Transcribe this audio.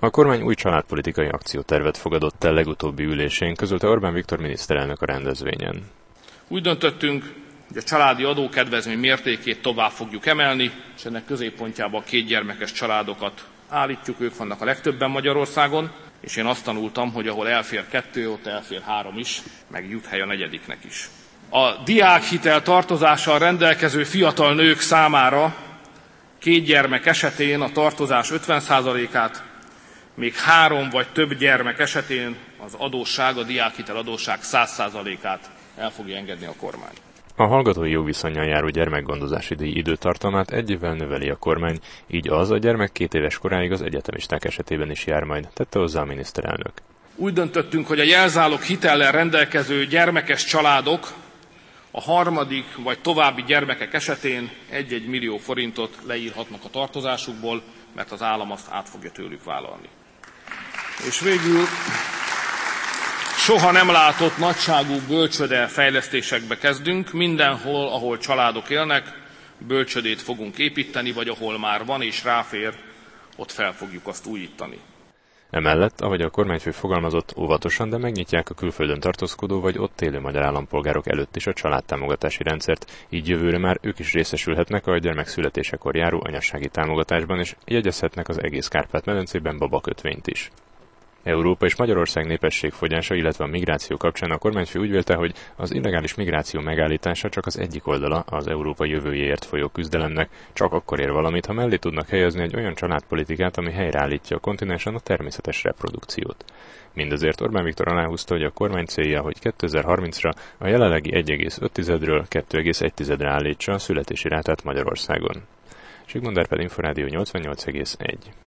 A kormány új családpolitikai akciótervet fogadott el legutóbbi ülésén, közölte Orbán Viktor miniszterelnök a rendezvényen. Úgy döntöttünk, hogy a családi adókedvezmény mértékét tovább fogjuk emelni, és ennek középpontjába a 2 gyermekes családokat állítjuk, ők vannak a legtöbben Magyarországon, és én azt tanultam, hogy ahol elfér 2, ott elfér 3 is, meg jut hely a 4. is. A diákhitel tartozással rendelkező fiatal nők számára 2 gyermek esetén a tartozás 50%-át, még 3 vagy több gyermek esetén az adósság, a diákhitel adósság 100%-át el fogja engedni a kormány. A hallgatói jogviszonnyal járó gyermekgondozási díj időtartamát 1 évvel növeli a kormány, így az a gyermek 2 éves koráig az egyetemisták esetében is jár majd, tette hozzá a miniszterelnök. Úgy döntöttünk, hogy a jelzálog hitellel rendelkező gyermekes családok a 3. vagy további gyermekek esetén 1-1 millió forintot leírhatnak a tartozásukból, mert az állam azt át fogja tőlük vállalni. És végül soha nem látott nagyságú bölcsöde fejlesztésekbe kezdünk. Mindenhol, ahol családok élnek, bölcsödét fogunk építeni, vagy ahol már van és ráfér, ott fel fogjuk azt újítani. Emellett, ahogy a kormányfő fogalmazott, óvatosan, de megnyitják a külföldön tartózkodó vagy ott élő magyar állampolgárok előtt is a családtámogatási rendszert, így jövőre már ők is részesülhetnek a gyermek születésekor járó anyassági támogatásban, és jegyezhetnek az egész Kárpát-medencében babakötvényt is. Európa és Magyarország népességfogyása, illetve a migráció kapcsán a kormányfő úgy vélte, hogy az illegális migráció megállítása csak az egyik oldala az Európa jövőjéért folyó küzdelemnek, csak akkor ér valamit, ha mellé tudnak helyezni egy olyan családpolitikát, ami helyreállítja a kontinensen a természetes reprodukciót. Mindezért Orbán Viktor aláhúzta, hogy a kormány célja, hogy 2030-ra a jelenlegi 1,5-ről 2,1-re állítsa a születési rátát Magyarországon. Sigmund Árpád, Inforádió 88,1.